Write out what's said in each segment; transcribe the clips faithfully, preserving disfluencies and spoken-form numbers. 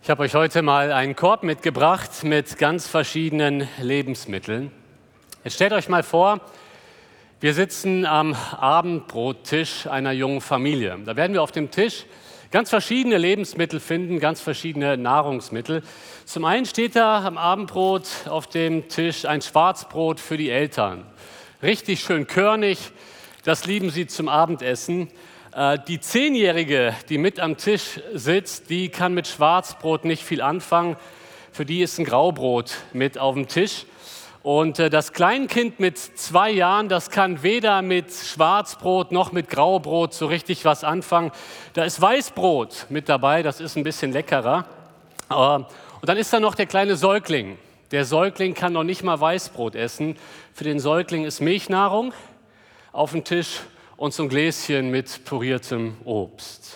Ich habe euch heute mal einen Korb mitgebracht mit ganz verschiedenen Lebensmitteln. Jetzt stellt euch mal vor, wir sitzen am Abendbrottisch einer jungen Familie. Da werden wir auf dem Tisch ganz verschiedene Lebensmittel finden, ganz verschiedene Nahrungsmittel. Zum einen steht da am Abendbrot auf dem Tisch ein Schwarzbrot für die Eltern. Richtig schön körnig, das lieben sie zum Abendessen. Die Zehnjährige, die mit am Tisch sitzt, die kann mit Schwarzbrot nicht viel anfangen. Für die ist ein Graubrot mit auf dem Tisch. Und das Kleinkind mit zwei Jahren, das kann weder mit Schwarzbrot noch mit Graubrot so richtig was anfangen. Da ist Weißbrot mit dabei, das ist ein bisschen leckerer. Und dann ist da noch der kleine Säugling. Der Säugling kann noch nicht mal Weißbrot essen. Für den Säugling ist Milchnahrung auf dem Tisch und so ein Gläschen mit püriertem Obst.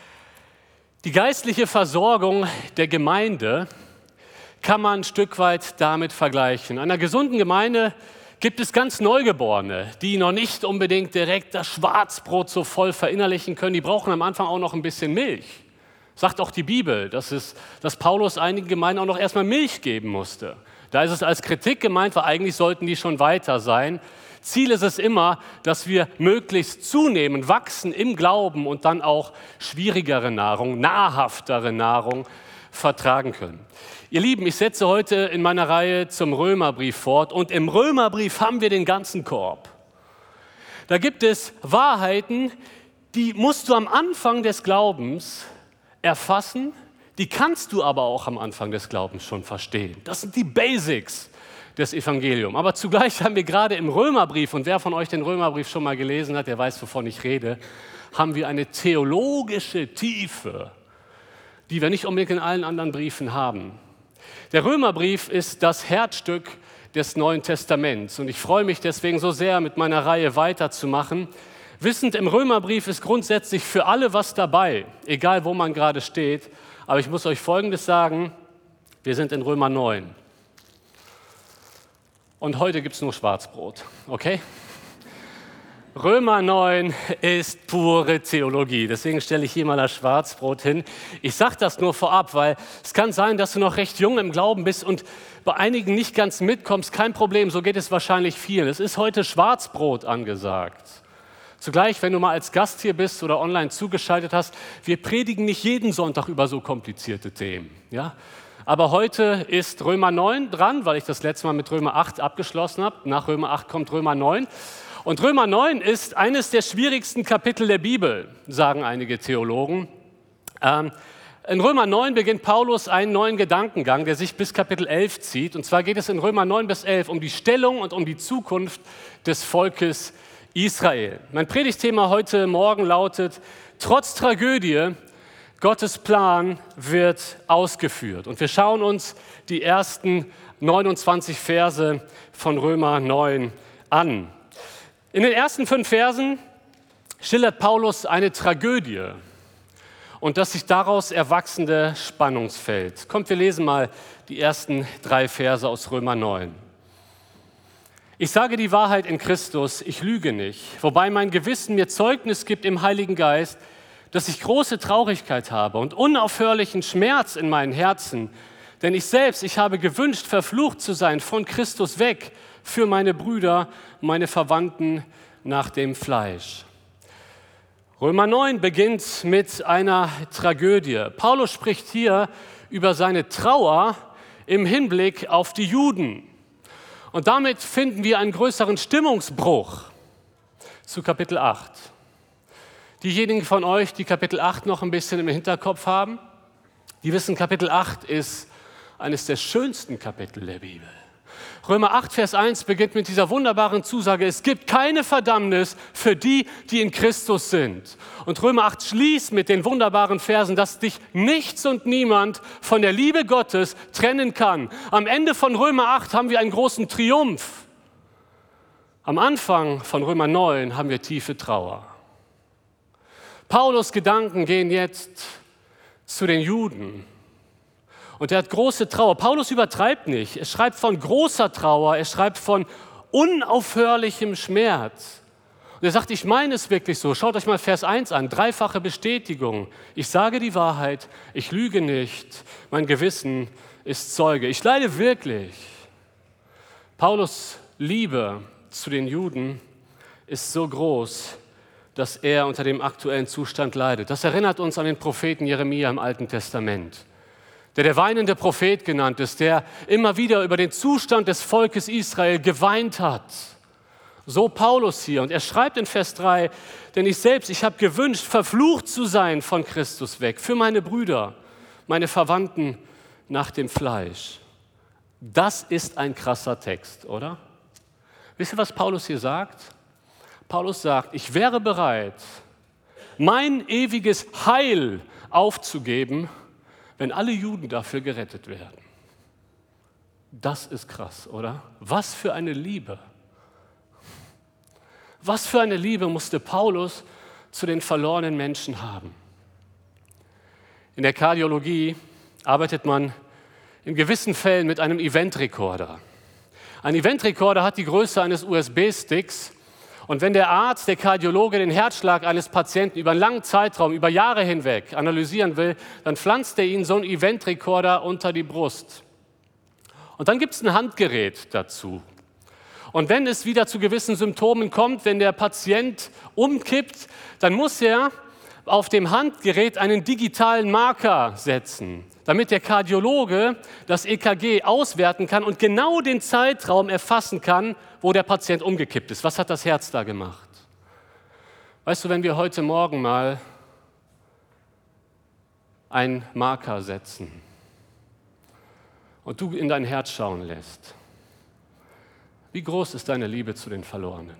Die geistliche Versorgung der Gemeinde kann man ein Stück weit damit vergleichen. In einer gesunden Gemeinde gibt es ganz Neugeborene, die noch nicht unbedingt direkt das Schwarzbrot so voll verinnerlichen können. Die brauchen am Anfang auch noch ein bisschen Milch. Sagt auch die Bibel, dass, es, dass Paulus einigen Gemeinden auch noch erstmal Milch geben musste. Da ist es als Kritik gemeint, weil eigentlich sollten die schon weiter sein. Ziel ist es immer, dass wir möglichst zunehmen, wachsen im Glauben und dann auch schwierigere Nahrung, nahrhaftere Nahrung vertragen können. Ihr Lieben, ich setze heute in meiner Reihe zum Römerbrief fort und im Römerbrief haben wir den ganzen Korb. Da gibt es Wahrheiten, die musst du am Anfang des Glaubens erfassen, die kannst du aber auch am Anfang des Glaubens schon verstehen. Das sind die Basics des Evangeliums. Aber zugleich haben wir gerade im Römerbrief, und wer von euch den Römerbrief schon mal gelesen hat, der weiß, wovon ich rede, haben wir eine theologische Tiefe, die wir nicht unbedingt in allen anderen Briefen haben. Der Römerbrief ist das Herzstück des Neuen Testaments und ich freue mich deswegen so sehr, mit meiner Reihe weiterzumachen. Wissend, im Römerbrief ist grundsätzlich für alle was dabei, egal wo man gerade steht. Aber ich muss euch Folgendes sagen, wir sind in Römer neun. Und heute gibt es nur Schwarzbrot, okay? Römer neun ist pure Theologie, deswegen stelle ich hier mal das Schwarzbrot hin. Ich sage das nur vorab, weil es kann sein, dass du noch recht jung im Glauben bist und bei einigen nicht ganz mitkommst. Kein Problem, so geht es wahrscheinlich vielen. Es ist heute Schwarzbrot angesagt. Zugleich, wenn du mal als Gast hier bist oder online zugeschaltet hast, wir predigen nicht jeden Sonntag über so komplizierte Themen, ja? Aber heute ist Römer neun dran, weil ich das letzte Mal mit Römer acht abgeschlossen habe. Nach Römer acht kommt Römer neun. Und Römer neun ist eines der schwierigsten Kapitel der Bibel, sagen einige Theologen. Ähm, in Römer neun beginnt Paulus einen neuen Gedankengang, der sich bis Kapitel elf zieht. Und zwar geht es in Römer neun bis elf um die Stellung und um die Zukunft des Volkes Israel. Mein Predigtthema heute Morgen lautet: Trotz Tragödie, Gottes Plan wird ausgeführt. Und wir schauen uns die ersten neunundzwanzig Verse von Römer neun an. In den ersten fünf Versen schildert Paulus eine Tragödie und das sich daraus erwachsende Spannungsfeld. Kommt, wir lesen mal die ersten drei Verse aus Römer neun. Ich sage die Wahrheit in Christus, ich lüge nicht, wobei mein Gewissen mir Zeugnis gibt im Heiligen Geist, dass ich große Traurigkeit habe und unaufhörlichen Schmerz in meinem Herzen, denn ich selbst, ich habe gewünscht, verflucht zu sein von Christus weg für meine Brüder, meine Verwandten nach dem Fleisch. Römer neun beginnt mit einer Tragödie. Paulus spricht hier über seine Trauer im Hinblick auf die Juden. Und damit finden wir einen größeren Stimmungsbruch zu Kapitel acht. Diejenigen von euch, die Kapitel acht noch ein bisschen im Hinterkopf haben, die wissen, Kapitel acht ist eines der schönsten Kapitel der Bibel. Römer acht, Vers eins beginnt mit dieser wunderbaren Zusage: Es gibt keine Verdammnis für die, die in Christus sind. Und Römer acht schließt mit den wunderbaren Versen, dass dich nichts und niemand von der Liebe Gottes trennen kann. Am Ende von Römer acht haben wir einen großen Triumph. Am Anfang von Römer neun haben wir tiefe Trauer. Paulus' Gedanken gehen jetzt zu den Juden. Und er hat große Trauer. Paulus übertreibt nicht. Er schreibt von großer Trauer, er schreibt von unaufhörlichem Schmerz. Und er sagt, ich meine es wirklich so. Schaut euch mal Vers eins an, dreifache Bestätigung. Ich sage die Wahrheit, ich lüge nicht, mein Gewissen ist Zeuge. Ich leide wirklich. Paulus' Liebe zu den Juden ist so groß, dass er unter dem aktuellen Zustand leidet. Das erinnert uns an den Propheten Jeremia im Alten Testament, der der weinende Prophet genannt ist, der immer wieder über den Zustand des Volkes Israel geweint hat. So Paulus hier. Und er schreibt in Vers drei, denn ich selbst, ich habe gewünscht, verflucht zu sein von Christus weg, für meine Brüder, meine Verwandten nach dem Fleisch. Das ist ein krasser Text, oder? Wisst ihr, was Paulus hier sagt? Paulus sagt, ich wäre bereit, mein ewiges Heil aufzugeben, wenn alle Juden dafür gerettet werden. Das ist krass, oder? Was für eine Liebe. Was für eine Liebe musste Paulus zu den verlorenen Menschen haben. In der Kardiologie arbeitet man in gewissen Fällen mit einem Eventrekorder. Ein Eventrekorder hat die Größe eines U S B-Sticks und wenn der Arzt, der Kardiologe den Herzschlag eines Patienten über einen langen Zeitraum, über Jahre hinweg analysieren will, dann pflanzt er ihnen so einen Eventrekorder unter die Brust. Und dann gibt es ein Handgerät dazu. Und wenn es wieder zu gewissen Symptomen kommt, wenn der Patient umkippt, dann muss er auf dem Handgerät einen digitalen Marker setzen, damit der Kardiologe das E K G auswerten kann und genau den Zeitraum erfassen kann, wo der Patient umgekippt ist. Was hat das Herz da gemacht? Weißt du, wenn wir heute Morgen mal einen Marker setzen und du in dein Herz schauen lässt, wie groß ist deine Liebe zu den Verlorenen?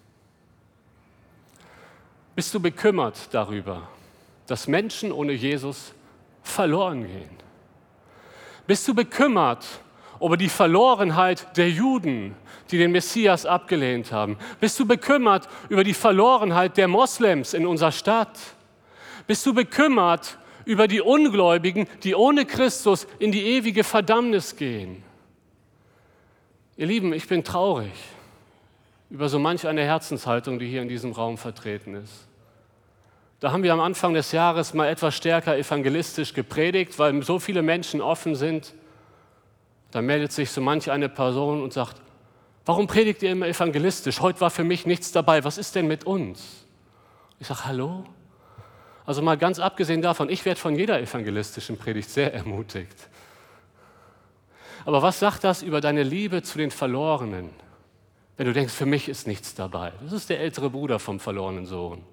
Bist du bekümmert darüber, dass Menschen ohne Jesus verloren gehen? Bist du bekümmert über die Verlorenheit der Juden, die den Messias abgelehnt haben? Bist du bekümmert über die Verlorenheit der Moslems in unserer Stadt? Bist du bekümmert über die Ungläubigen, die ohne Christus in die ewige Verdammnis gehen? Ihr Lieben, ich bin traurig über so manch eine Herzenshaltung, die hier in diesem Raum vertreten ist. Da haben wir am Anfang des Jahres mal etwas stärker evangelistisch gepredigt, weil so viele Menschen offen sind. Da meldet sich so manch eine Person und sagt, warum predigt ihr immer evangelistisch? Heute war für mich nichts dabei, was ist denn mit uns? Ich sage, hallo? Also mal ganz abgesehen davon, ich werde von jeder evangelistischen Predigt sehr ermutigt. Aber was sagt das über deine Liebe zu den Verlorenen, wenn du denkst, für mich ist nichts dabei? Das ist der ältere Bruder vom verlorenen Sohn.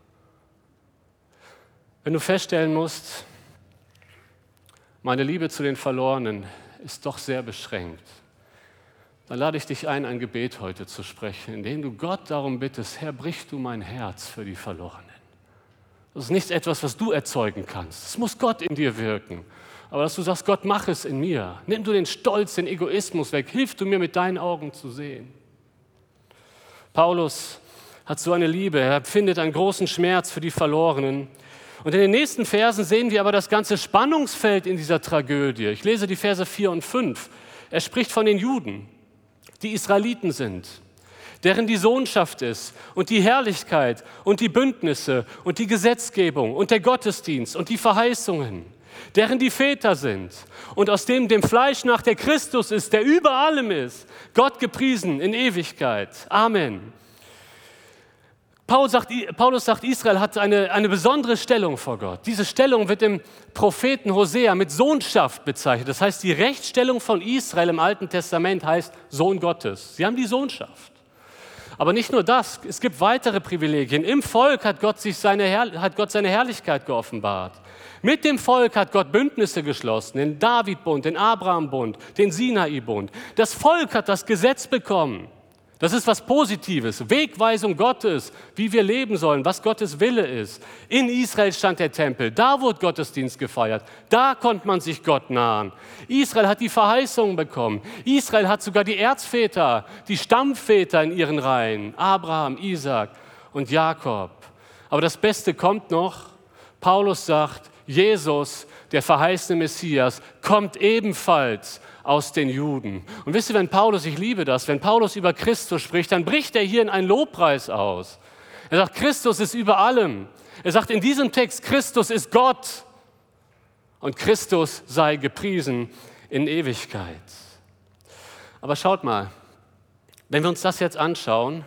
Wenn du feststellen musst, meine Liebe zu den Verlorenen ist doch sehr beschränkt, dann lade ich dich ein, ein Gebet heute zu sprechen, in dem du Gott darum bittest, Herr, brich du mein Herz für die Verlorenen. Das ist nicht etwas, was du erzeugen kannst. Es muss Gott in dir wirken. Aber dass du sagst, Gott, mach es in mir. Nimm du den Stolz, den Egoismus weg. Hilf du mir, mit deinen Augen zu sehen. Paulus hat so eine Liebe. Er empfindet einen großen Schmerz für die Verlorenen. Und in den nächsten Versen sehen wir aber das ganze Spannungsfeld in dieser Tragödie. Ich lese die Verse vier und fünf. Er spricht von den Juden, die Israeliten sind, deren die Sohnschaft ist und die Herrlichkeit und die Bündnisse und die Gesetzgebung und der Gottesdienst und die Verheißungen, deren die Väter sind und aus dem dem Fleisch nach der Christus ist, der über allem ist, Gott gepriesen in Ewigkeit. Amen. Paulus sagt, Paulus sagt, Israel hat eine, eine besondere Stellung vor Gott. Diese Stellung wird im Propheten Hosea mit Sohnschaft bezeichnet. Das heißt, die Rechtsstellung von Israel im Alten Testament heißt Sohn Gottes. Sie haben die Sohnschaft. Aber nicht nur das, es gibt weitere Privilegien. Im Volk hat Gott, sich seine, Herr, hat Gott seine Herrlichkeit geoffenbart. Mit dem Volk hat Gott Bündnisse geschlossen, den David-Bund, den Abraham-Bund, den Sinai-Bund. Das Volk hat das Gesetz bekommen. Das ist was Positives, Wegweisung Gottes, wie wir leben sollen, was Gottes Wille ist. In Israel stand der Tempel, da wurde Gottesdienst gefeiert, da konnte man sich Gott nahen. Israel hat die Verheißungen bekommen. Israel hat sogar die Erzväter, die Stammväter in ihren Reihen, Abraham, Isaak und Jakob. Aber das Beste kommt noch. Paulus sagt, Jesus, der verheißene Messias, kommt ebenfalls aus den Juden. Und wisst ihr, wenn Paulus, ich liebe das, wenn Paulus über Christus spricht, dann bricht er hier in einen Lobpreis aus. Er sagt, Christus ist über allem. Er sagt in diesem Text, Christus ist Gott und Christus sei gepriesen in Ewigkeit. Aber schaut mal, wenn wir uns das jetzt anschauen,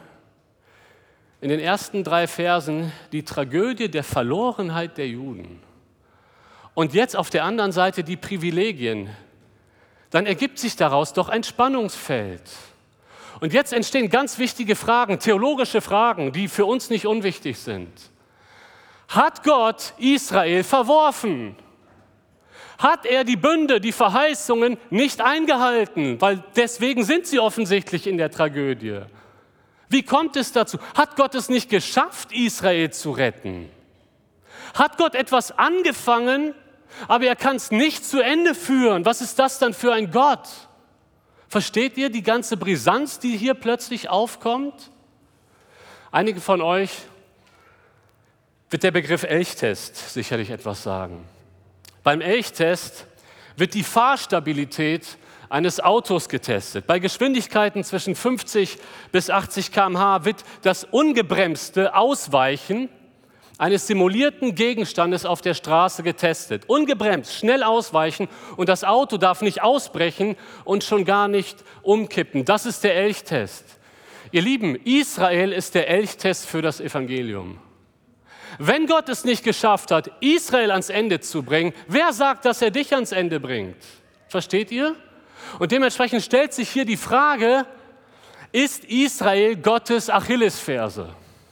in den ersten drei Versen die Tragödie der Verlorenheit der Juden und jetzt auf der anderen Seite die Privilegien, dann ergibt sich daraus doch ein Spannungsfeld. Und jetzt entstehen ganz wichtige Fragen, theologische Fragen, die für uns nicht unwichtig sind. Hat Gott Israel verworfen? Hat er die Bünde, die Verheißungen nicht eingehalten? Weil deswegen sind sie offensichtlich in der Tragödie. Wie kommt es dazu? Hat Gott es nicht geschafft, Israel zu retten? Hat Gott etwas angefangen, aber er kann es nicht zu Ende führen? Was ist das dann für ein Gott? Versteht ihr die ganze Brisanz, die hier plötzlich aufkommt? Einige von euch wird der Begriff Elchtest sicherlich etwas sagen. Beim Elchtest wird die Fahrstabilität eines Autos getestet. Bei Geschwindigkeiten zwischen fünfzig bis achtzig Kilometer pro Stunde wird das ungebremste Ausweichen eines simulierten Gegenstandes auf der Straße getestet. Ungebremst, schnell ausweichen und das Auto darf nicht ausbrechen und schon gar nicht umkippen. Das ist der Elchtest. Ihr Lieben, Israel ist der Elchtest für das Evangelium. Wenn Gott es nicht geschafft hat, Israel ans Ende zu bringen, wer sagt, dass er dich ans Ende bringt? Versteht ihr? Und dementsprechend stellt sich hier die Frage, ist Israel Gottes Achillesferse?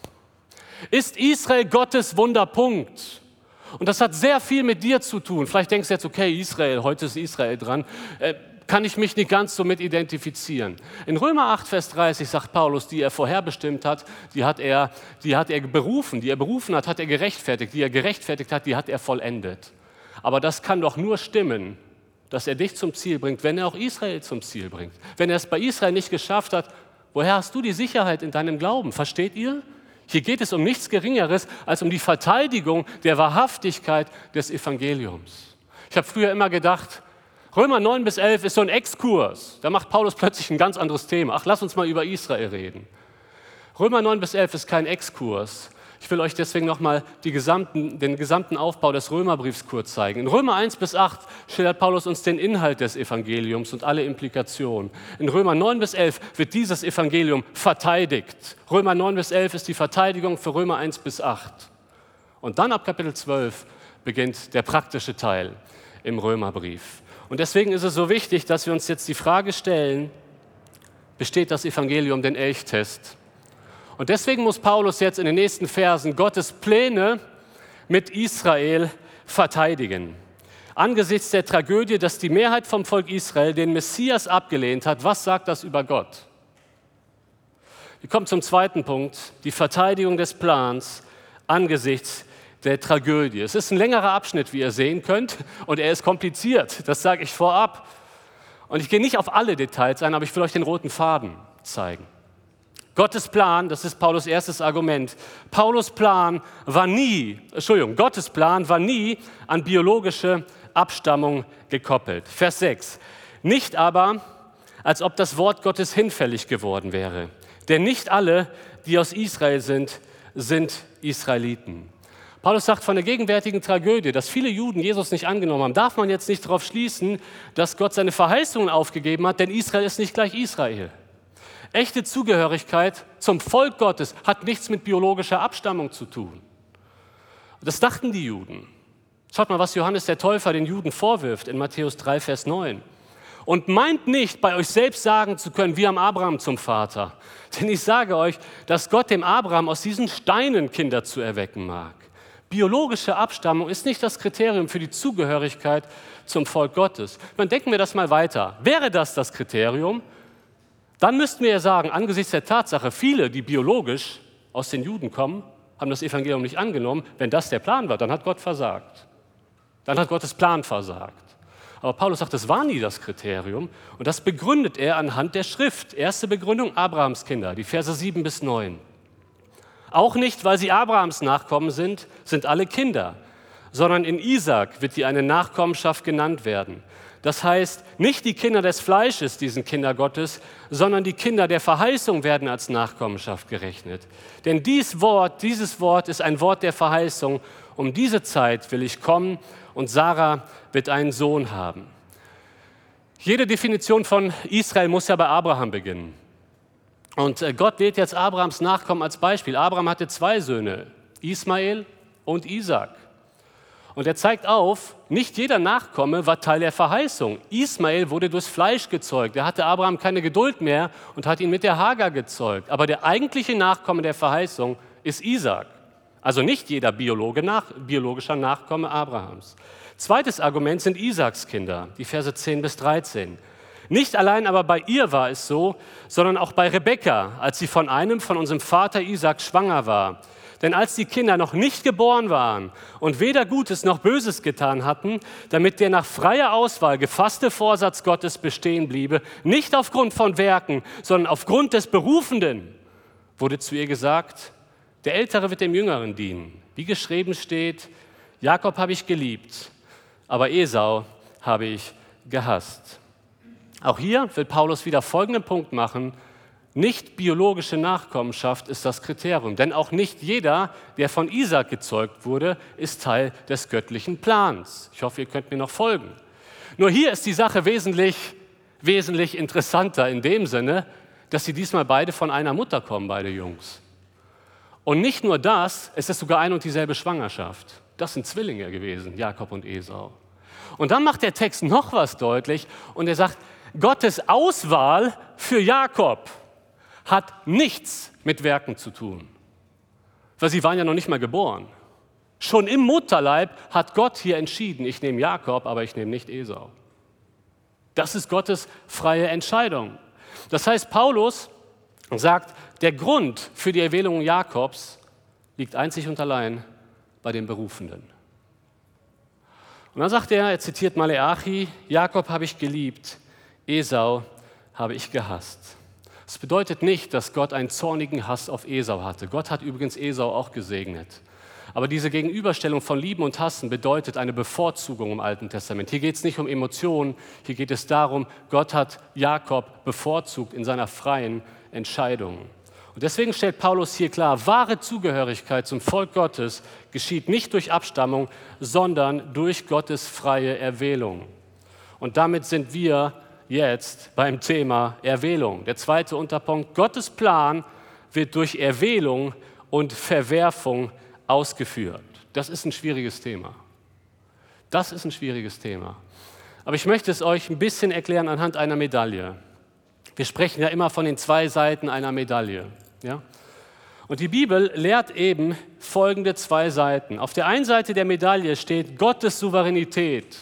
Ist Israel Gottes Wunderpunkt? Und das hat sehr viel mit dir zu tun. Vielleicht denkst du jetzt, okay, Israel, heute ist Israel dran, äh, kann ich mich nicht ganz so mit identifizieren. In Römer acht, Vers dreißig sagt Paulus, die er vorherbestimmt hat, die hat er, die hat er berufen, die er berufen hat, hat er gerechtfertigt, die er gerechtfertigt hat, die hat er vollendet. Aber das kann doch nur stimmen, dass er dich zum Ziel bringt, wenn er auch Israel zum Ziel bringt. Wenn er es bei Israel nicht geschafft hat, woher hast du die Sicherheit in deinem Glauben? Versteht ihr? Hier geht es um nichts Geringeres als um die Verteidigung der Wahrhaftigkeit des Evangeliums. Ich habe früher immer gedacht, Römer neun bis elf ist so ein Exkurs. Da macht Paulus plötzlich ein ganz anderes Thema. Ach, lass uns mal über Israel reden. Römer neun bis elf ist kein Exkurs. Ich will euch deswegen nochmal gesamten, den gesamten Aufbau des Römerbriefs kurz zeigen. In Römer eins bis acht schildert Paulus uns den Inhalt des Evangeliums und alle Implikationen. In Römer neun bis elf wird dieses Evangelium verteidigt. Römer neun bis elf ist die Verteidigung für Römer eins bis acht. Und dann ab Kapitel zwölf beginnt der praktische Teil im Römerbrief. Und deswegen ist es so wichtig, dass wir uns jetzt die Frage stellen, besteht das Evangelium den Elchtest? Und deswegen muss Paulus jetzt in den nächsten Versen Gottes Pläne mit Israel verteidigen. Angesichts der Tragödie, dass die Mehrheit vom Volk Israel den Messias abgelehnt hat, was sagt das über Gott? Wir kommen zum zweiten Punkt, die Verteidigung des Plans angesichts der Tragödie. Es ist ein längerer Abschnitt, wie ihr sehen könnt, und er ist kompliziert, das sage ich vorab. Und ich gehe nicht auf alle Details ein, aber ich will euch den roten Faden zeigen. Gottes Plan, das ist Paulus' erstes Argument. Paulus' Plan war nie, Entschuldigung, Gottes Plan war nie an biologische Abstammung gekoppelt. Vers sechs. Nicht aber, als ob das Wort Gottes hinfällig geworden wäre. Denn nicht alle, die aus Israel sind, sind Israeliten. Paulus sagt, von der gegenwärtigen Tragödie, dass viele Juden Jesus nicht angenommen haben, darf man jetzt nicht darauf schließen, dass Gott seine Verheißungen aufgegeben hat, denn Israel ist nicht gleich Israel. Echte Zugehörigkeit zum Volk Gottes hat nichts mit biologischer Abstammung zu tun. Das dachten die Juden. Schaut mal, was Johannes der Täufer den Juden vorwirft in Matthäus drei, Vers neun. Und meint nicht, bei euch selbst sagen zu können, wir haben Abraham zum Vater. Denn ich sage euch, dass Gott dem Abraham aus diesen Steinen Kinder zu erwecken mag. Biologische Abstammung ist nicht das Kriterium für die Zugehörigkeit zum Volk Gottes. Dann denken wir das mal weiter. Wäre das das Kriterium, dann müssten wir ja sagen, angesichts der Tatsache, viele, die biologisch aus den Juden kommen, haben das Evangelium nicht angenommen. Wenn das der Plan war, dann hat Gott versagt. Dann hat Gottes Plan versagt. Aber Paulus sagt, das war nie das Kriterium. Und das begründet er anhand der Schrift. Erste Begründung, Abrahams Kinder, die Verse sieben bis neun. Auch nicht, weil sie Abrahams Nachkommen sind, sind alle Kinder, sondern in Isaak wird dir eine Nachkommenschaft genannt werden. Das heißt, nicht die Kinder des Fleisches, die sind Kinder Gottes, sondern die Kinder der Verheißung werden als Nachkommenschaft gerechnet. Denn dies Wort, dieses Wort ist ein Wort der Verheißung. Um diese Zeit will ich kommen und Sarah wird einen Sohn haben. Jede Definition von Israel muss ja bei Abraham beginnen. Und Gott wählt jetzt Abrahams Nachkommen als Beispiel. Abraham hatte zwei Söhne, Ismael und Isaak. Und er zeigt auf, nicht jeder Nachkomme war Teil der Verheißung. Ismael wurde durchs Fleisch gezeugt. Er hatte Abraham keine Geduld mehr und hat ihn mit der Hagar gezeugt. Aber der eigentliche Nachkomme der Verheißung ist Isaak. Also nicht jeder Biologe nach, biologischer Nachkomme Abrahams. Zweites Argument sind Isaaks Kinder, die Verse zehn bis dreizehn. Nicht allein aber bei ihr war es so, sondern auch bei Rebekka, als sie von einem von unserem Vater Isaak schwanger war. Denn als die Kinder noch nicht geboren waren und weder Gutes noch Böses getan hatten, damit der nach freier Auswahl gefasste Vorsatz Gottes bestehen bliebe, nicht aufgrund von Werken, sondern aufgrund des Berufenden, wurde zu ihr gesagt, der Ältere wird dem Jüngeren dienen. Wie geschrieben steht, Jakob habe ich geliebt, aber Esau habe ich gehasst. Auch hier will Paulus wieder folgenden Punkt machen: Nicht biologische Nachkommenschaft ist das Kriterium, denn auch nicht jeder, der von Isaak gezeugt wurde, ist Teil des göttlichen Plans. Ich hoffe, ihr könnt mir noch folgen. Nur hier ist die Sache wesentlich, wesentlich interessanter in dem Sinne, dass sie diesmal beide von einer Mutter kommen, beide Jungs. Und nicht nur das, es ist sogar eine und dieselbe Schwangerschaft. Das sind Zwillinge gewesen, Jakob und Esau. Und dann macht der Text noch was deutlich und er sagt, Gottes Auswahl für Jakob hat nichts mit Werken zu tun, weil sie waren ja noch nicht mal geboren. Schon im Mutterleib hat Gott hier entschieden, ich nehme Jakob, aber ich nehme nicht Esau. Das ist Gottes freie Entscheidung. Das heißt, Paulus sagt, der Grund für die Erwählung Jakobs liegt einzig und allein bei den Berufenen. Und dann sagt er, er zitiert Maleachi, Jakob habe ich geliebt, Esau habe ich gehasst. Das bedeutet nicht, dass Gott einen zornigen Hass auf Esau hatte. Gott hat übrigens Esau auch gesegnet. Aber diese Gegenüberstellung von Lieben und Hassen bedeutet eine Bevorzugung im Alten Testament. Hier geht es nicht um Emotionen, hier geht es darum, Gott hat Jakob bevorzugt in seiner freien Entscheidung. Und deswegen stellt Paulus hier klar, wahre Zugehörigkeit zum Volk Gottes geschieht nicht durch Abstammung, sondern durch Gottes freie Erwählung. Und damit sind wir jetzt beim Thema Erwählung. Der zweite Unterpunkt, Gottes Plan wird durch Erwählung und Verwerfung ausgeführt. Das ist ein schwieriges Thema. Das ist ein schwieriges Thema. Aber ich möchte es euch ein bisschen erklären anhand einer Medaille. Wir sprechen ja immer von den zwei Seiten einer Medaille. Ja? Und die Bibel lehrt eben folgende zwei Seiten. Auf der einen Seite der Medaille steht Gottes Souveränität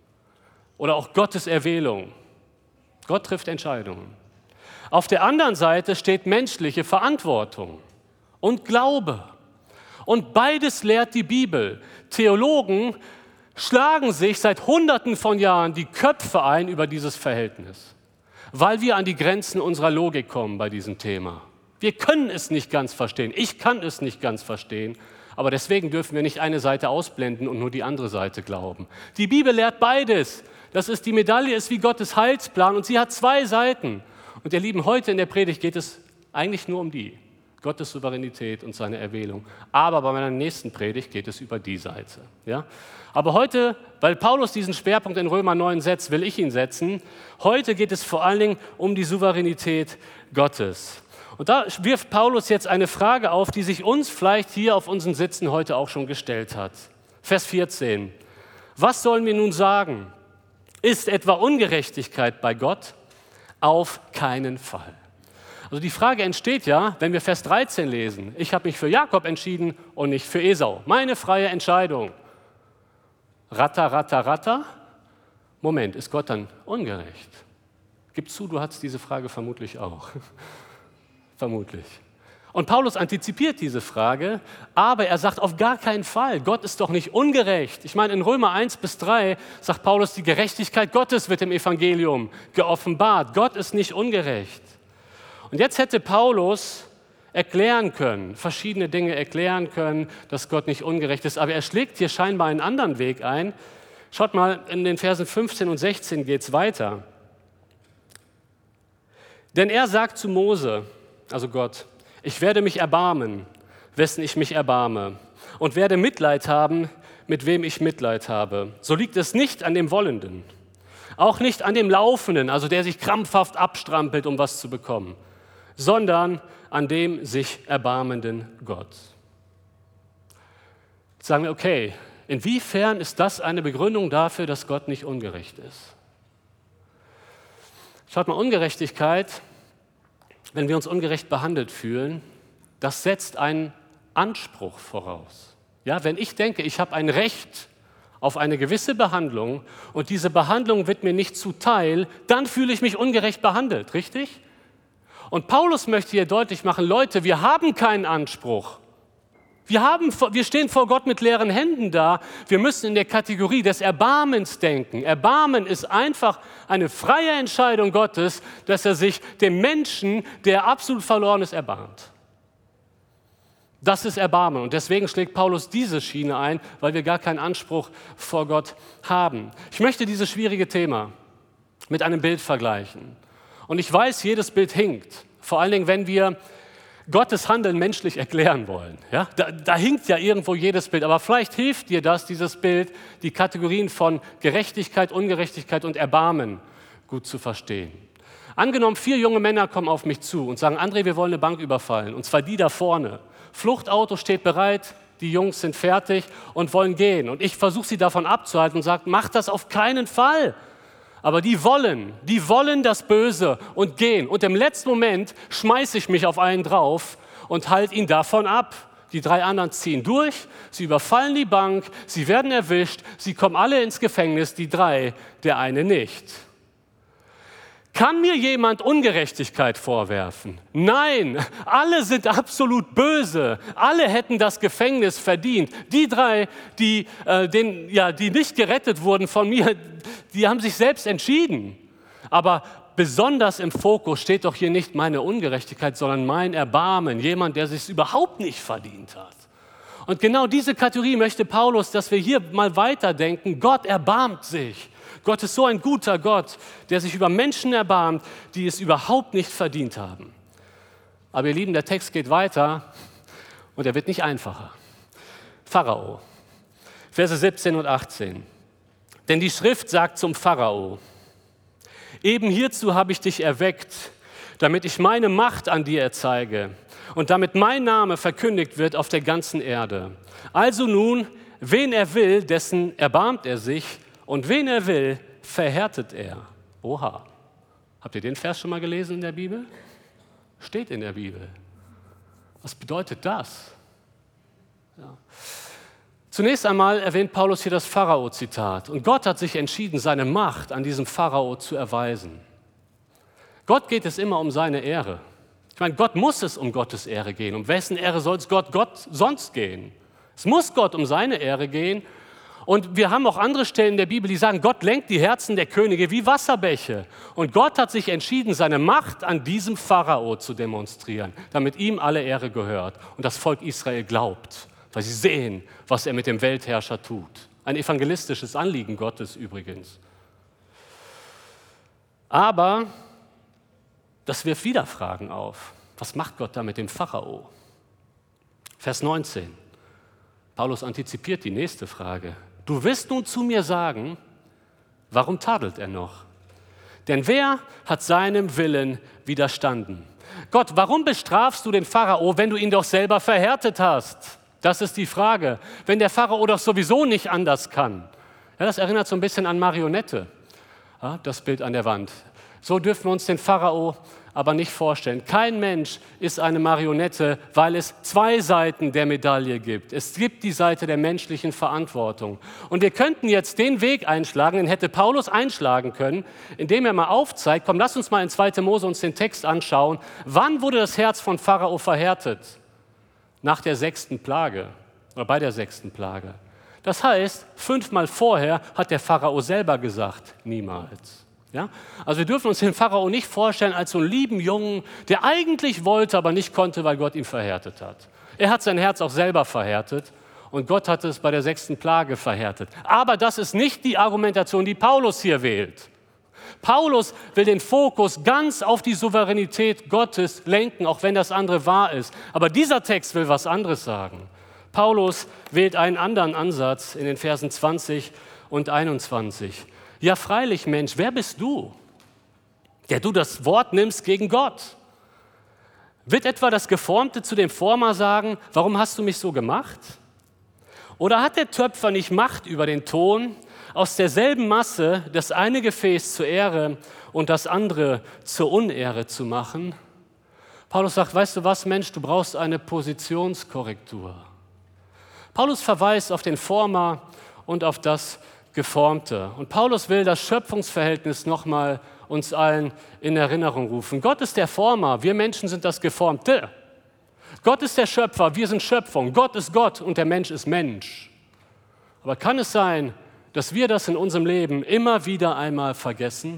oder auch Gottes Erwählung. Gott trifft Entscheidungen. Auf der anderen Seite steht menschliche Verantwortung und Glaube. Und beides lehrt die Bibel. Theologen schlagen sich seit Hunderten von Jahren die Köpfe ein über dieses Verhältnis, weil wir an die Grenzen unserer Logik kommen bei diesem Thema. Wir können es nicht ganz verstehen. Ich kann es nicht ganz verstehen. Aber deswegen dürfen wir nicht eine Seite ausblenden und nur die andere Seite glauben. Die Bibel lehrt beides. Das ist, die Medaille ist wie Gottes Heilsplan und sie hat zwei Seiten. Und ihr Lieben, heute in der Predigt geht es eigentlich nur um die. Gottes Souveränität und seine Erwählung. Aber bei meiner nächsten Predigt geht es über die Seite. Ja? Aber heute, weil Paulus diesen Schwerpunkt in Römer neun setzt, will ich ihn setzen. Heute geht es vor allen Dingen um die Souveränität Gottes. Und da wirft Paulus jetzt eine Frage auf, die sich uns vielleicht hier auf unseren Sitzen heute auch schon gestellt hat. Vers vierzehn. Was sollen wir nun sagen? Ist etwa Ungerechtigkeit bei Gott? Auf keinen Fall. Also die Frage entsteht ja, wenn wir Vers dreizehn lesen. Ich habe mich für Jakob entschieden und nicht für Esau. Meine freie Entscheidung. Ratter, ratter, ratter. Moment, ist Gott dann ungerecht? Gib zu, du hattest diese Frage vermutlich auch. Vermutlich. Und Paulus antizipiert diese Frage, aber er sagt auf gar keinen Fall, Gott ist doch nicht ungerecht. Ich meine, in Römer eins bis drei sagt Paulus, die Gerechtigkeit Gottes wird im Evangelium geoffenbart. Gott ist nicht ungerecht. Und jetzt hätte Paulus erklären können, verschiedene Dinge erklären können, dass Gott nicht ungerecht ist. Aber er schlägt hier scheinbar einen anderen Weg ein. Schaut mal, in den Versen fünfzehn und sechzehn geht es weiter. Denn er sagt zu Mose, also Gott, ich werde mich erbarmen, wessen ich mich erbarme, und werde Mitleid haben, mit wem ich Mitleid habe. So liegt es nicht an dem Wollenden, auch nicht an dem Laufenden, also der sich krampfhaft abstrampelt, um was zu bekommen, sondern an dem sich erbarmenden Gott. Jetzt sagen wir, okay, inwiefern ist das eine Begründung dafür, dass Gott nicht ungerecht ist? Schaut mal, Ungerechtigkeit, wenn wir uns ungerecht behandelt fühlen, das setzt einen Anspruch voraus. Ja, wenn ich denke, ich habe ein Recht auf eine gewisse Behandlung und diese Behandlung wird mir nicht zuteil, dann fühle ich mich ungerecht behandelt, richtig? Und Paulus möchte hier deutlich machen, Leute, wir haben keinen Anspruch. Wir, haben, wir stehen vor Gott mit leeren Händen da. Wir müssen in der Kategorie des Erbarmens denken. Erbarmen ist einfach eine freie Entscheidung Gottes, dass er sich dem Menschen, der absolut verloren ist, erbarmt. Das ist Erbarmen. Und deswegen schlägt Paulus diese Schiene ein, weil wir gar keinen Anspruch vor Gott haben. Ich möchte dieses schwierige Thema mit einem Bild vergleichen. Und ich weiß, jedes Bild hinkt. Vor allen Dingen, wenn wir Gottes Handeln menschlich erklären wollen. Ja? Da, da hinkt ja irgendwo jedes Bild. Aber vielleicht hilft dir das, dieses Bild, die Kategorien von Gerechtigkeit, Ungerechtigkeit und Erbarmen gut zu verstehen. Angenommen, vier junge Männer kommen auf mich zu und sagen, André, wir wollen eine Bank überfallen. Und zwar die da vorne. Fluchtauto steht bereit, die Jungs sind fertig und wollen gehen. Und ich versuche sie davon abzuhalten und sage, mach das auf keinen Fall. Aber die wollen, die wollen das Böse und gehen. Und im letzten Moment schmeiße ich mich auf einen drauf und halte ihn davon ab. Die drei anderen ziehen durch, sie überfallen die Bank, sie werden erwischt, sie kommen alle ins Gefängnis, die drei, der eine nicht. Kann mir jemand Ungerechtigkeit vorwerfen? Nein, alle sind absolut böse. Alle hätten das Gefängnis verdient. Die drei, die, äh, den, ja, die nicht gerettet wurden von mir, die haben sich selbst entschieden. Aber besonders im Fokus steht doch hier nicht meine Ungerechtigkeit, sondern mein Erbarmen. Jemand, der sich überhaupt nicht verdient hat. Und genau diese Kategorie möchte Paulus, dass wir hier mal weiterdenken. Gott erbarmt sich. Gott ist so ein guter Gott, der sich über Menschen erbarmt, die es überhaupt nicht verdient haben. Aber ihr Lieben, der Text geht weiter und er wird nicht einfacher. Pharao, Verse siebzehn und achtzehn. Denn die Schrift sagt zum Pharao, eben hierzu habe ich dich erweckt, damit ich meine Macht an dir erzeige und damit mein Name verkündigt wird auf der ganzen Erde. Also nun, wen er will, dessen erbarmt er sich, und wen er will, verhärtet er. Oha. Habt ihr den Vers schon mal gelesen in der Bibel? Steht in der Bibel. Was bedeutet das? Ja. Zunächst einmal erwähnt Paulus hier das Pharao-Zitat. Und Gott hat sich entschieden, seine Macht an diesem Pharao zu erweisen. Gott geht es immer um seine Ehre. Ich meine, Gott muss es um Gottes Ehre gehen. Um wessen Ehre soll es Gott, Gott sonst gehen? Es muss Gott um seine Ehre gehen. Und wir haben auch andere Stellen in der Bibel, die sagen, Gott lenkt die Herzen der Könige wie Wasserbäche. Und Gott hat sich entschieden, seine Macht an diesem Pharao zu demonstrieren, damit ihm alle Ehre gehört. Und das Volk Israel glaubt, weil sie sehen, was er mit dem Weltherrscher tut. Ein evangelistisches Anliegen Gottes übrigens. Aber das wirft wieder Fragen auf. Was macht Gott da mit dem Pharao? Vers neunzehn. Paulus antizipiert die nächste Frage. Du wirst nun zu mir sagen, warum tadelt er noch? Denn wer hat seinem Willen widerstanden? Gott, warum bestrafst du den Pharao, wenn du ihn doch selber verhärtet hast? Das ist die Frage. Wenn der Pharao doch sowieso nicht anders kann. Ja, das erinnert so ein bisschen an Marionette, ja, das Bild an der Wand. So dürfen wir uns den Pharao aber nicht vorstellen. Kein Mensch ist eine Marionette, weil es zwei Seiten der Medaille gibt. Es gibt die Seite der menschlichen Verantwortung. Und wir könnten jetzt den Weg einschlagen, den hätte Paulus einschlagen können, indem er mal aufzeigt, komm, lass uns mal in zweiter Mose uns den Text anschauen. Wann wurde das Herz von Pharao verhärtet? Nach der sechsten Plage oder bei der sechsten Plage. Das heißt, fünfmal vorher hat der Pharao selber gesagt, niemals. Ja? Also wir dürfen uns den Pharao nicht vorstellen als so einen lieben Jungen, der eigentlich wollte, aber nicht konnte, weil Gott ihn verhärtet hat. Er hat sein Herz auch selber verhärtet und Gott hat es bei der sechsten Plage verhärtet. Aber das ist nicht die Argumentation, die Paulus hier wählt. Paulus will den Fokus ganz auf die Souveränität Gottes lenken, auch wenn das andere wahr ist. Aber dieser Text will was anderes sagen. Paulus wählt einen anderen Ansatz in den Versen zwanzig und einundzwanzig. Ja, freilich, Mensch, wer bist du, der du das Wort nimmst gegen Gott? Wird etwa das Geformte zu dem Former sagen, warum hast du mich so gemacht? Oder hat der Töpfer nicht Macht über den Ton, aus derselben Masse das eine Gefäß zur Ehre und das andere zur Unehre zu machen? Paulus sagt, weißt du was, Mensch, du brauchst eine Positionskorrektur. Paulus verweist auf den Former und auf das Geformte. Und Paulus will das Schöpfungsverhältnis nochmal uns allen in Erinnerung rufen. Gott ist der Former, wir Menschen sind das Geformte. Gott ist der Schöpfer, wir sind Schöpfung. Gott ist Gott und der Mensch ist Mensch. Aber kann es sein, dass wir das in unserem Leben immer wieder einmal vergessen?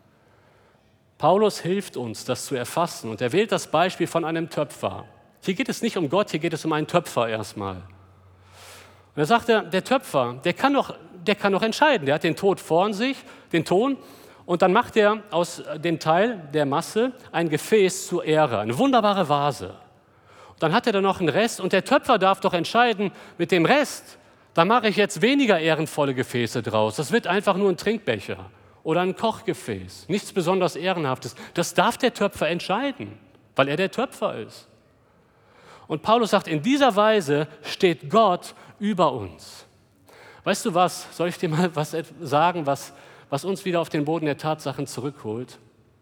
Paulus hilft uns, das zu erfassen. Und er wählt das Beispiel von einem Töpfer. Hier geht es nicht um Gott, hier geht es um einen Töpfer erstmal. Und da sagt er, der Töpfer, der kann doch, der kann doch entscheiden. Der hat den Tod vor sich, den Ton, und dann macht er aus dem Teil der Masse ein Gefäß zur Ehre, eine wunderbare Vase. Und dann hat er da noch einen Rest und der Töpfer darf doch entscheiden, mit dem Rest, da mache ich jetzt weniger ehrenvolle Gefäße draus. Das wird einfach nur ein Trinkbecher oder ein Kochgefäß, nichts besonders Ehrenhaftes. Das darf der Töpfer entscheiden, weil er der Töpfer ist. Und Paulus sagt, in dieser Weise steht Gott über uns. Weißt du was, soll ich dir mal was sagen, was, was uns wieder auf den Boden der Tatsachen zurückholt?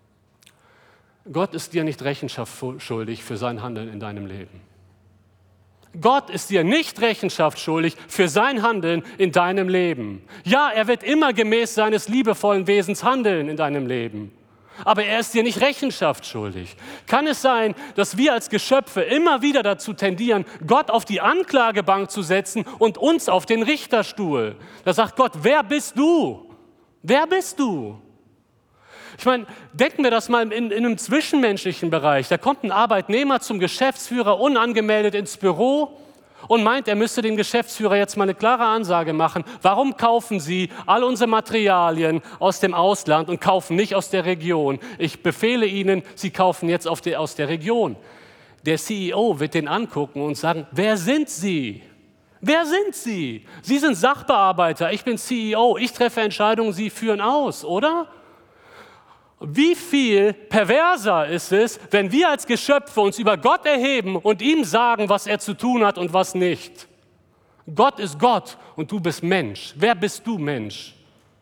Gott ist dir nicht Rechenschaft schuldig für sein Handeln in deinem Leben. Gott ist dir nicht Rechenschaft schuldig für sein Handeln in deinem Leben. Ja, er wird immer gemäß seines liebevollen Wesens handeln in deinem Leben. Aber er ist dir nicht Rechenschaft schuldig. Kann es sein, dass wir als Geschöpfe immer wieder dazu tendieren, Gott auf die Anklagebank zu setzen und uns auf den Richterstuhl? Da sagt Gott, wer bist du? Wer bist du? Ich meine, denken wir das mal in, in einem zwischenmenschlichen Bereich. Da kommt ein Arbeitnehmer zum Geschäftsführer unangemeldet ins Büro und meint, er müsste dem Geschäftsführer jetzt mal eine klare Ansage machen. Warum kaufen Sie all unsere Materialien aus dem Ausland und kaufen nicht aus der Region? Ich befehle Ihnen, Sie kaufen jetzt auf der, aus der Region. Der C E O wird den angucken und sagen, wer sind Sie? Wer sind Sie? Sie sind Sachbearbeiter, ich bin C E O, ich treffe Entscheidungen, Sie führen aus, oder? Wie viel perverser ist es, wenn wir als Geschöpfe uns über Gott erheben und ihm sagen, was er zu tun hat und was nicht. Gott ist Gott und du bist Mensch. Wer bist du, Mensch?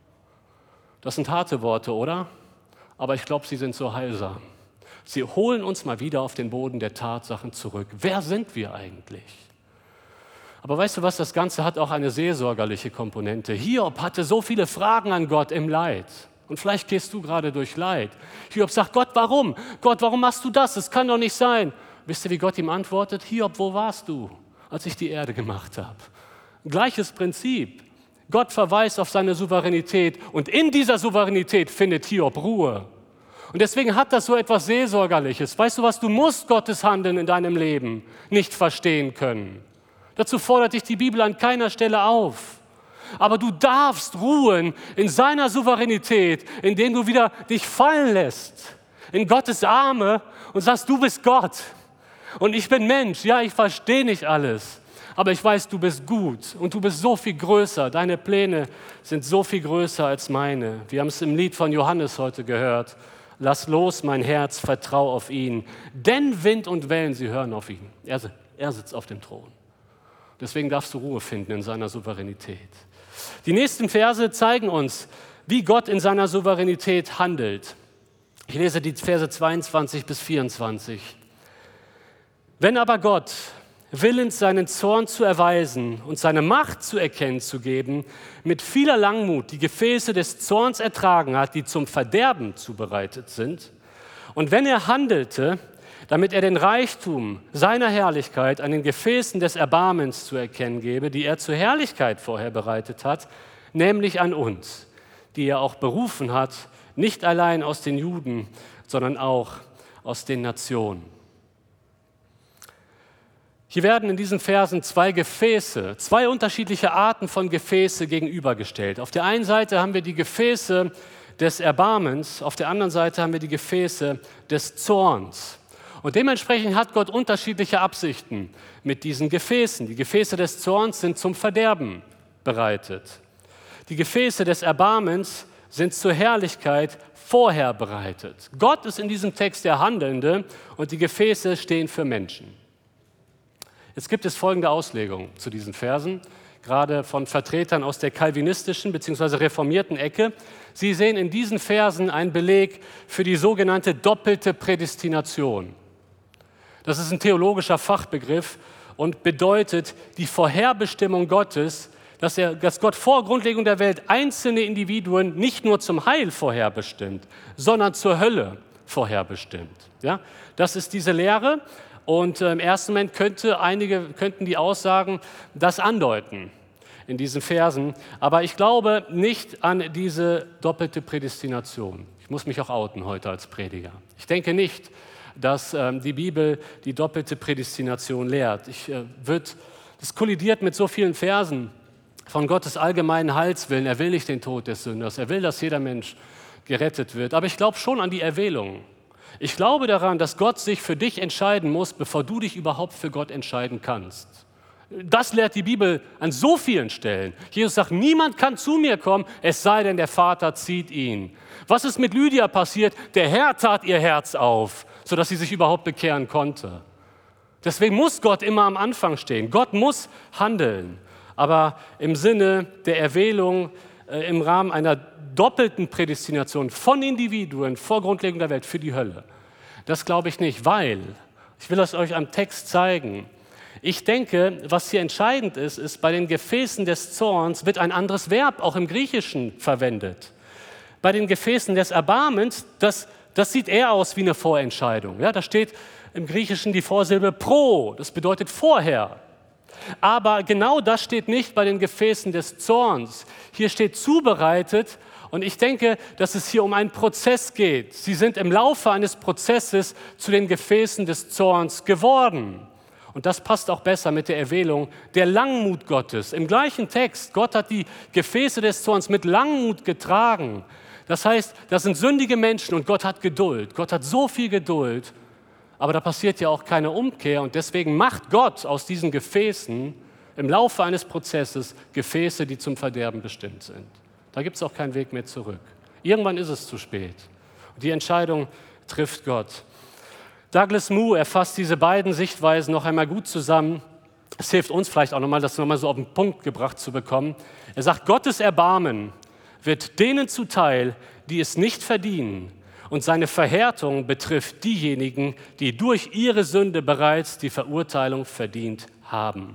Das sind harte Worte, oder? Aber ich glaube, sie sind so heilsam. Sie holen uns mal wieder auf den Boden der Tatsachen zurück. Wer sind wir eigentlich? Aber weißt du was, das Ganze hat auch eine seelsorgerliche Komponente. Hiob hatte so viele Fragen an Gott im Leid. Und vielleicht gehst du gerade durch Leid. Hiob sagt, Gott, warum? Gott, warum machst du das? Das kann doch nicht sein. Wisst ihr, wie Gott ihm antwortet? Hiob, wo warst du, als ich die Erde gemacht habe? Gleiches Prinzip. Gott verweist auf seine Souveränität und in dieser Souveränität findet Hiob Ruhe. Und deswegen hat das so etwas Seelsorgerliches. Weißt du was, du musst Gottes Handeln in deinem Leben nicht verstehen können. Dazu fordert dich die Bibel an keiner Stelle auf. Aber du darfst ruhen in seiner Souveränität, indem du wieder dich fallen lässt in Gottes Arme und sagst, du bist Gott und ich bin Mensch. Ja, ich verstehe nicht alles, aber ich weiß, du bist gut und du bist so viel größer. Deine Pläne sind so viel größer als meine. Wir haben es im Lied von Johannes heute gehört. Lass los, mein Herz, vertrau auf ihn. Denn Wind und Wellen, sie hören auf ihn. Er, er sitzt auf dem Thron. Deswegen darfst du Ruhe finden in seiner Souveränität. Die nächsten Verse zeigen uns, wie Gott in seiner Souveränität handelt. Ich lese die Verse zweiundzwanzig bis vierundzwanzig. Wenn aber Gott, willens seinen Zorn zu erweisen und seine Macht zu erkennen zu geben, mit vieler Langmut die Gefäße des Zorns ertragen hat, die zum Verderben zubereitet sind, und wenn er handelte, damit er den Reichtum seiner Herrlichkeit an den Gefäßen des Erbarmens zu erkennen gebe, die er zur Herrlichkeit vorher bereitet hat, nämlich an uns, die er auch berufen hat, nicht allein aus den Juden, sondern auch aus den Nationen. Hier werden in diesen Versen zwei Gefäße, zwei unterschiedliche Arten von Gefäße gegenübergestellt. Auf der einen Seite haben wir die Gefäße des Erbarmens, auf der anderen Seite haben wir die Gefäße des Zorns. Und dementsprechend hat Gott unterschiedliche Absichten mit diesen Gefäßen. Die Gefäße des Zorns sind zum Verderben bereitet. Die Gefäße des Erbarmens sind zur Herrlichkeit vorher bereitet. Gott ist in diesem Text der Handelnde und die Gefäße stehen für Menschen. Jetzt gibt es folgende Auslegung zu diesen Versen, gerade von Vertretern aus der calvinistischen bzw. reformierten Ecke. Sie sehen in diesen Versen einen Beleg für die sogenannte doppelte Prädestination. Das ist ein theologischer Fachbegriff und bedeutet die Vorherbestimmung Gottes, dass, er, dass Gott vor Grundlegung der Welt einzelne Individuen nicht nur zum Heil vorherbestimmt, sondern zur Hölle vorherbestimmt. Ja? Das ist diese Lehre. Und im ersten Moment könnte einige, könnten die Aussagen das andeuten in diesen Versen. Aber ich glaube nicht an diese doppelte Prädestination. Ich muss mich auch outen heute als Prediger. Ich denke nicht, dass ähm, die Bibel die doppelte Prädestination lehrt. Ich, äh, wird, das kollidiert mit so vielen Versen von Gottes allgemeinen Heilswillen. Er will nicht den Tod des Sünders. Er will, dass jeder Mensch gerettet wird. Aber ich glaube schon an die Erwählung. Ich glaube daran, dass Gott sich für dich entscheiden muss, bevor du dich überhaupt für Gott entscheiden kannst. Das lehrt die Bibel an so vielen Stellen. Jesus sagt, niemand kann zu mir kommen, es sei denn, der Vater zieht ihn. Was ist mit Lydia passiert? Der Herr tat ihr Herz auf, sodass sie sich überhaupt bekehren konnte. Deswegen muss Gott immer am Anfang stehen. Gott muss handeln, aber im Sinne der Erwählung, äh, im Rahmen einer doppelten Prädestination von Individuen vor Grundlegung der Welt für die Hölle. Das glaube ich nicht, weil, ich will das euch am Text zeigen, ich denke, was hier entscheidend ist, ist, bei den Gefäßen des Zorns wird ein anderes Verb auch im Griechischen verwendet. Bei den Gefäßen des Erbarmens, das, das sieht eher aus wie eine Vorentscheidung. Ja, da steht im Griechischen die Vorsilbe pro, das bedeutet vorher. Aber genau das steht nicht bei den Gefäßen des Zorns. Hier steht zubereitet. Und ich denke, dass es hier um einen Prozess geht. Sie sind im Laufe eines Prozesses zu den Gefäßen des Zorns geworden. Und das passt auch besser mit der Erwählung der Langmut Gottes. Im gleichen Text, Gott hat die Gefäße des Zorns mit Langmut getragen. Das heißt, das sind sündige Menschen und Gott hat Geduld. Gott hat so viel Geduld, aber da passiert ja auch keine Umkehr. Und deswegen macht Gott aus diesen Gefäßen im Laufe eines Prozesses Gefäße, die zum Verderben bestimmt sind. Da gibt es auch keinen Weg mehr zurück. Irgendwann ist es zu spät. Die Entscheidung trifft Gott. Douglas Moo erfasst diese beiden Sichtweisen noch einmal gut zusammen. Es hilft uns vielleicht auch nochmal, das nochmal so auf den Punkt gebracht zu bekommen. Er sagt, Gottes Erbarmen wird denen zuteil, die es nicht verdienen. Und seine Verhärtung betrifft diejenigen, die durch ihre Sünde bereits die Verurteilung verdient haben.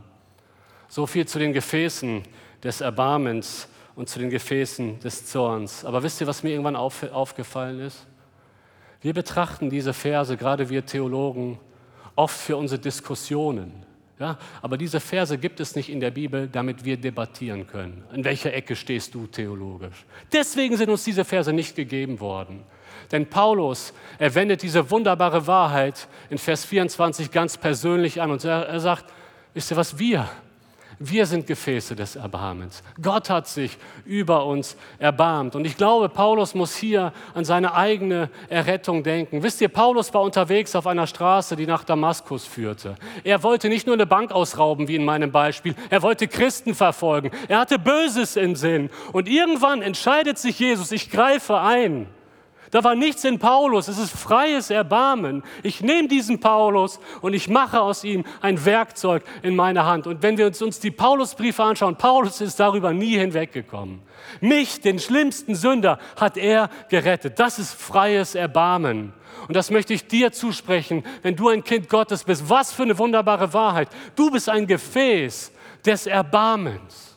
So viel zu den Gefäßen des Erbarmens und zu den Gefäßen des Zorns. Aber wisst ihr, was mir irgendwann auf, aufgefallen ist? Wir betrachten diese Verse, gerade wir Theologen, oft für unsere Diskussionen. Ja? Aber diese Verse gibt es nicht in der Bibel, damit wir debattieren können. In welcher Ecke stehst du theologisch? Deswegen sind uns diese Verse nicht gegeben worden. Denn Paulus, er wendet diese wunderbare Wahrheit in Vers vierundzwanzig ganz persönlich an und er, er sagt, wisst ihr was, wir Wir sind Gefäße des Erbarmens. Gott hat sich über uns erbarmt. Und ich glaube, Paulus muss hier an seine eigene Errettung denken. Wisst ihr, Paulus war unterwegs auf einer Straße, die nach Damaskus führte. Er wollte nicht nur eine Bank ausrauben, wie in meinem Beispiel. Er wollte Christen verfolgen. Er hatte Böses im Sinn. Und irgendwann entscheidet sich Jesus, ich greife ein. Da war nichts in Paulus, es ist freies Erbarmen. Ich nehme diesen Paulus und ich mache aus ihm ein Werkzeug in meiner Hand. Und wenn wir uns, uns die Paulusbriefe anschauen, Paulus ist darüber nie hinweggekommen. Mich, den schlimmsten Sünder, hat er gerettet. Das ist freies Erbarmen. Und das möchte ich dir zusprechen, wenn du ein Kind Gottes bist. Was für eine wunderbare Wahrheit. Du bist ein Gefäß des Erbarmens.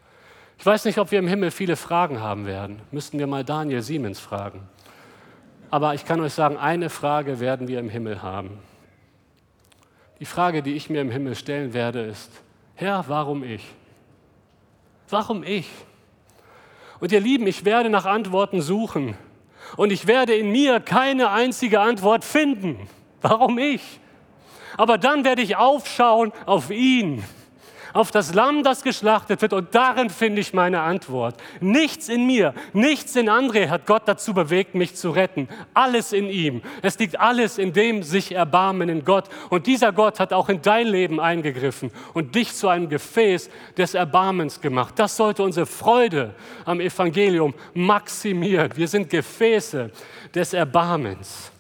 Ich weiß nicht, ob wir im Himmel viele Fragen haben werden. Müssten wir mal Daniel Siemens fragen. Aber ich kann euch sagen, eine Frage werden wir im Himmel haben. Die Frage, die ich mir im Himmel stellen werde, ist, Herr, warum ich? Warum ich? Und ihr Lieben, ich werde nach Antworten suchen und ich werde in mir keine einzige Antwort finden. Warum ich? Aber dann werde ich aufschauen auf ihn, auf das Lamm, das geschlachtet wird, und darin finde ich meine Antwort. Nichts in mir, nichts in André hat Gott dazu bewegt, mich zu retten. Alles in ihm. Es liegt alles in dem sich erbarmenden Gott. Und dieser Gott hat auch in dein Leben eingegriffen und dich zu einem Gefäß des Erbarmens gemacht. Das sollte unsere Freude am Evangelium maximieren. Wir sind Gefäße des Erbarmens.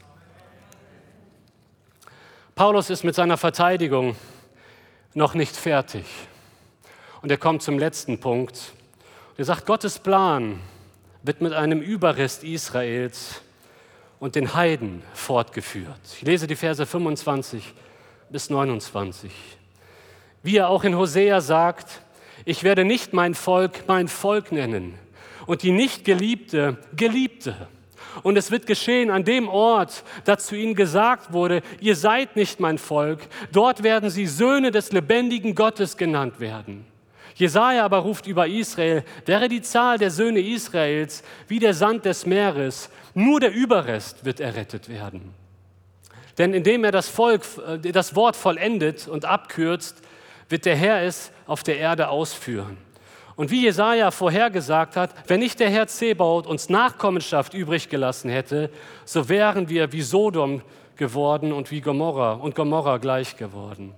Paulus ist mit seiner Verteidigung noch nicht fertig. Und er kommt zum letzten Punkt. Er sagt, Gottes Plan wird mit einem Überrest Israels und den Heiden fortgeführt. Ich lese die Verse fünfundzwanzig bis neunundzwanzig. Wie er auch in Hosea sagt, ich werde nicht mein Volk mein Volk nennen und die nicht Geliebte Geliebte. Und es wird geschehen an dem Ort, da zu ihnen gesagt wurde, ihr seid nicht mein Volk, dort werden sie Söhne des lebendigen Gottes genannt werden. Jesaja aber ruft über Israel, wäre die Zahl der Söhne Israels wie der Sand des Meeres, nur der Überrest wird errettet werden. Denn indem er das Volk, das Wort vollendet und abkürzt, wird der Herr es auf der Erde ausführen. Und wie Jesaja vorhergesagt hat, wenn nicht der Herr Zebaoth uns Nachkommenschaft übrig gelassen hätte, so wären wir wie Sodom geworden und wie Gomorra und Gomorra gleich geworden.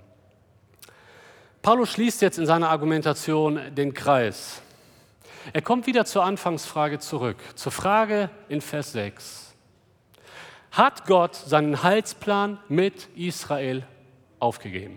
Paulus schließt jetzt in seiner Argumentation den Kreis. Er kommt wieder zur Anfangsfrage zurück, zur Frage in Vers sechs. Hat Gott seinen Heilsplan mit Israel aufgegeben?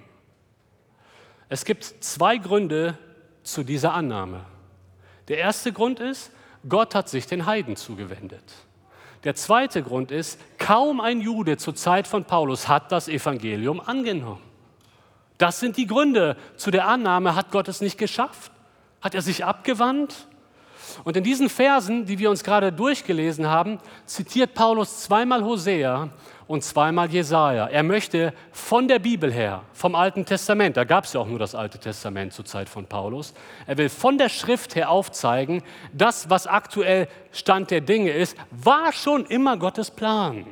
Es gibt zwei Gründe zu dieser Annahme. Der erste Grund ist, Gott hat sich den Heiden zugewendet. Der zweite Grund ist, kaum ein Jude zur Zeit von Paulus hat das Evangelium angenommen. Das sind die Gründe zu der Annahme, hat Gott es nicht geschafft? Hat er sich abgewandt? Und in diesen Versen, die wir uns gerade durchgelesen haben, zitiert Paulus zweimal Hosea und zweimal Jesaja. Er möchte von der Bibel her, vom Alten Testament, da gab es ja auch nur das Alte Testament zur Zeit von Paulus, er will von der Schrift her aufzeigen, das, was aktuell Stand der Dinge ist, war schon immer Gottes Plan.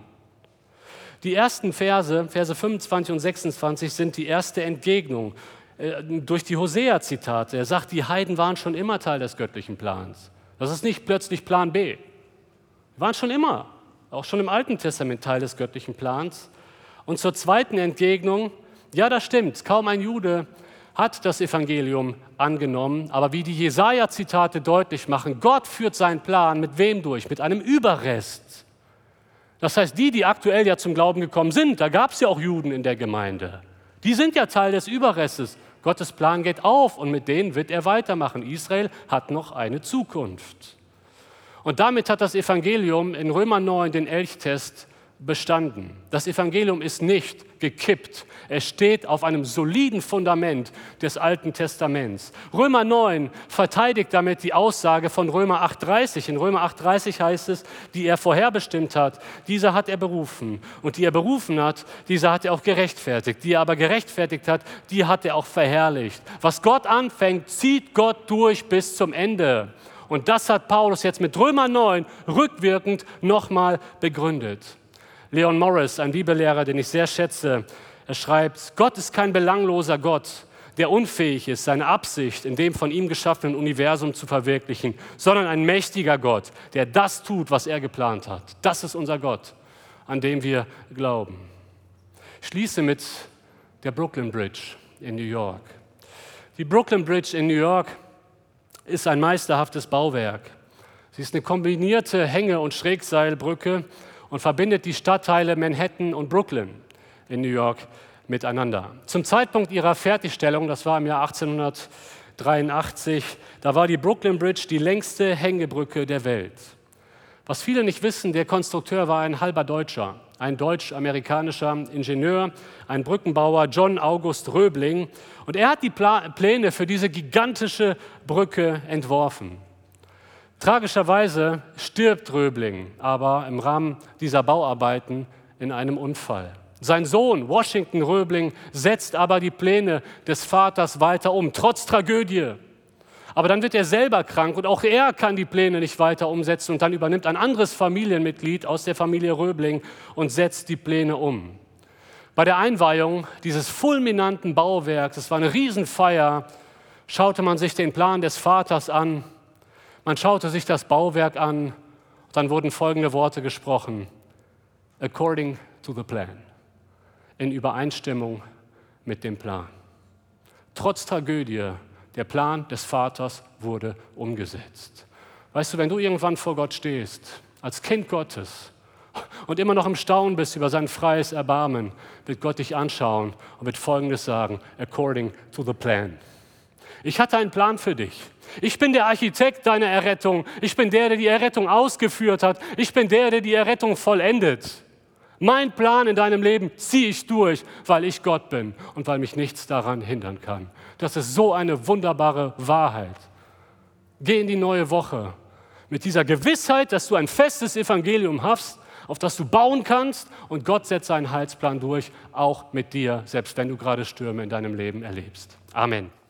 Die ersten Verse, Verse fünfundzwanzig und sechsundzwanzig, sind die erste Entgegnung äh, durch die Hosea-Zitate. Er sagt, die Heiden waren schon immer Teil des göttlichen Plans. Das ist nicht plötzlich Plan B. Die waren schon immer, auch schon im Alten Testament Teil des göttlichen Plans. Und zur zweiten Entgegnung, ja, das stimmt, kaum ein Jude hat das Evangelium angenommen, aber wie die Jesaja-Zitate deutlich machen, Gott führt seinen Plan mit wem durch? Mit einem Überrest. Das heißt, die, die aktuell ja zum Glauben gekommen sind, da gab es ja auch Juden in der Gemeinde, die sind ja Teil des Überrestes. Gottes Plan geht auf und mit denen wird er weitermachen. Israel hat noch eine Zukunft. Und damit hat das Evangelium in Römer neun den Elchtest bestanden. Das Evangelium ist nicht gekippt. Es steht auf einem soliden Fundament des Alten Testaments. Römer neun verteidigt damit die Aussage von Römer acht dreißig. In Römer acht dreißig heißt es, die er vorherbestimmt hat, diese hat er berufen. Und die er berufen hat, diese hat er auch gerechtfertigt. Die er aber gerechtfertigt hat, die hat er auch verherrlicht. Was Gott anfängt, zieht Gott durch bis zum Ende. Und das hat Paulus jetzt mit Römer neun rückwirkend nochmal begründet. Leon Morris, ein Bibellehrer, den ich sehr schätze, er schreibt, Gott ist kein belangloser Gott, der unfähig ist, seine Absicht in dem von ihm geschaffenen Universum zu verwirklichen, sondern ein mächtiger Gott, der das tut, was er geplant hat. Das ist unser Gott, an dem wir glauben. Ich schließe mit der Brooklyn Bridge in New York. Die Brooklyn Bridge in New York ist ein meisterhaftes Bauwerk. Sie ist eine kombinierte Hänge- und Schrägseilbrücke und verbindet die Stadtteile Manhattan und Brooklyn in New York miteinander. Zum Zeitpunkt ihrer Fertigstellung, das war im Jahr achtzehnhundertdreiundachtzig, da war die Brooklyn Bridge die längste Hängebrücke der Welt. Was viele nicht wissen, der Konstrukteur war ein halber Deutscher, ein deutsch-amerikanischer Ingenieur, ein Brückenbauer, John August Röbling. Und er hat die Pla- Pläne für diese gigantische Brücke entworfen. Tragischerweise stirbt Röbling aber im Rahmen dieser Bauarbeiten in einem Unfall. Sein Sohn Washington Röbling setzt aber die Pläne des Vaters weiter um, trotz Tragödie. Aber dann wird er selber krank und auch er kann die Pläne nicht weiter umsetzen und dann übernimmt ein anderes Familienmitglied aus der Familie Röbling und setzt die Pläne um. Bei der Einweihung dieses fulminanten Bauwerks, es war eine Riesenfeier, schaute man sich den Plan des Vaters an, man schaute sich das Bauwerk an, dann wurden folgende Worte gesprochen: According to the plan, in Übereinstimmung mit dem Plan. Trotz Tragödie, der Plan des Vaters wurde umgesetzt. Weißt du, wenn du irgendwann vor Gott stehst, als Kind Gottes, und immer noch im Staunen bist über sein freies Erbarmen, wird Gott dich anschauen und wird Folgendes sagen: According to the plan. Ich hatte einen Plan für dich. Ich bin der Architekt deiner Errettung. Ich bin der, der die Errettung ausgeführt hat. Ich bin der, der die Errettung vollendet. Mein Plan in deinem Leben ziehe ich durch, weil ich Gott bin und weil mich nichts daran hindern kann. Das ist so eine wunderbare Wahrheit. Geh in die neue Woche mit dieser Gewissheit, dass du ein festes Evangelium hast, auf das du bauen kannst, und Gott setzt seinen Heilsplan durch, auch mit dir, selbst wenn du gerade Stürme in deinem Leben erlebst. Amen.